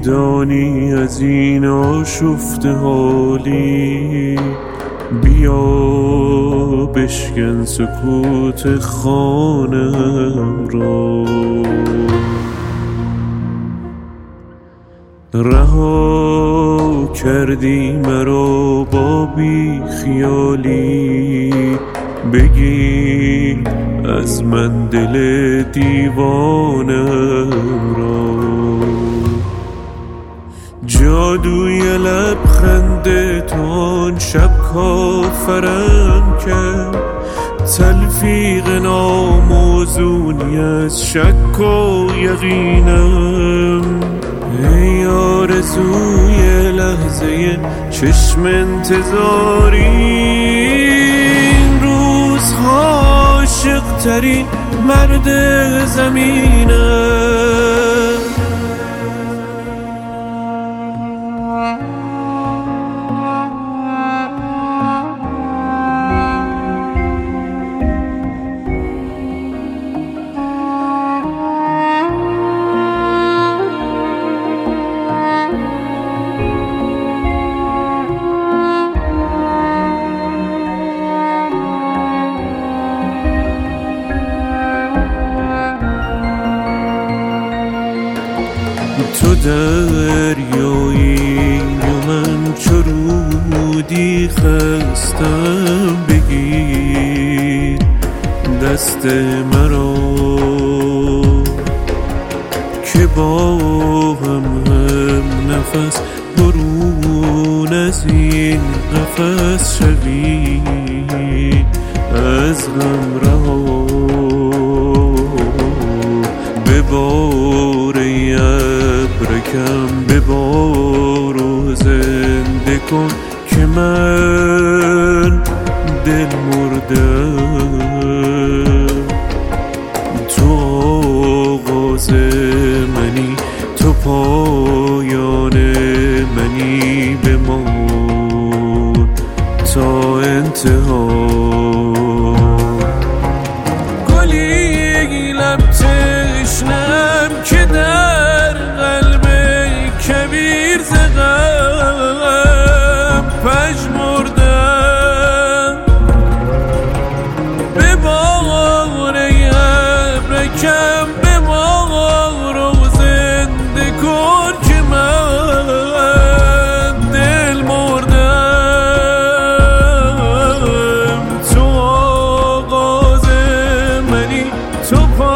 میدانی از این آشفته حالی، بیا بشکن سکوت خانم را. رها کردی مرا با بی خیالی، بگیر از من دل دیوانم را. جادوی لبخند تو آن شب کافرم کرد، تلفیق ناموزونی از شک و یقینم. ای آرزوی لحظه چشم انتظاری، این روزها عاشق ترین مرد زمینم. تو دریایی و من چو رودی خستم، بگیر دست مرا که با هم نفس برون از این قفس شوی، از غم رها ببار ابرکم، ببار و زنده کن که من دل مردم. تو آغاز منی، تو پایان منی، بمان تا انتها. گلی لب تشنم که در قلب کبیر ز غم پژمردم، به بار ابرکم ببار و زنده کن که من دل مردم. تو آغاز منی، تو